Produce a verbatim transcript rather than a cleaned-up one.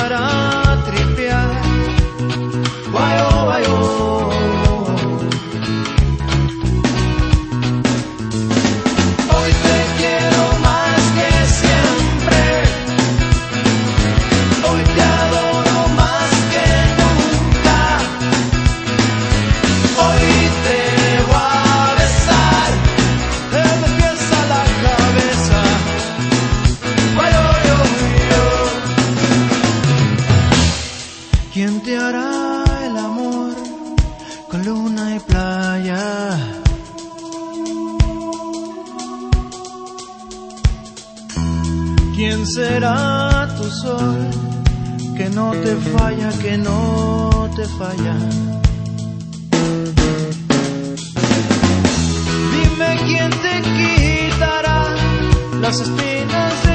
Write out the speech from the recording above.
hará tripear. Guayo, guayo. Hoy te quiero más que siempre. Hoy te adoro más que nunca. Hoy te voy a besar desde los pies a la cabeza. Guayo, yo, yo. ¿Quién te hará el amor con luna y playa? ¿Quién será tu sol que no te falla, que no te falla? Dime quién te quitará las espinas de